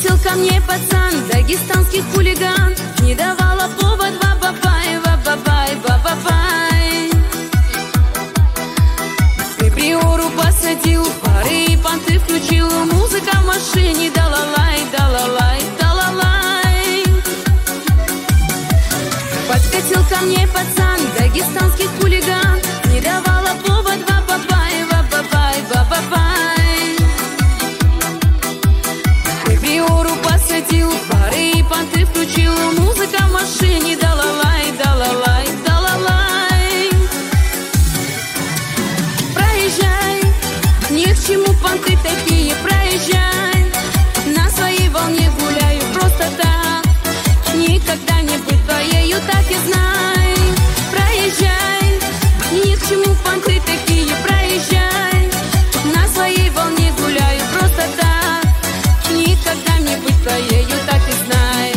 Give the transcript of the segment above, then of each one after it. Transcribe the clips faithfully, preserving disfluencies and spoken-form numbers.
Подкатил ко мне пацан, дагестанский хулиган, не давала повод ва-ба-бай, ва-ба-бай, ва-ба-бай. Приору посадил, пары и понты включил, музыка в машине, да-ла-лай, да-ла-лай, да-ла-лай. Подкатил ко мне пацан, дагестанский хулиган, не давала повод ва-ба-бай, ва-ба-бай, ва-ба-бай. Приору посадил, пары и понты включил, музыка в машине, да-ла-лай, да-ла-лай, да-ла-лай. Проезжай, ни к чему понты такие, проезжай. На своей волне гуляю просто так, никогда не быть твоею, так и знай. Проезжай, ни к чему понты такие, проезжай. На своей волне гуляю просто так, никогда не быть твоею, так и знай.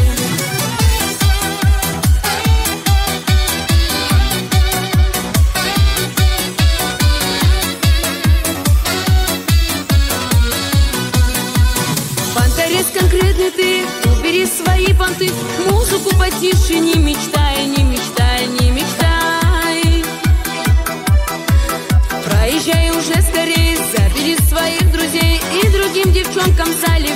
Понторез конкретный ты, убери свои понты, музыку потише, не мечтай, не мечтай, не мечтай. Проезжай уже скорее, забери своих друзей и другим девчонкам заливай.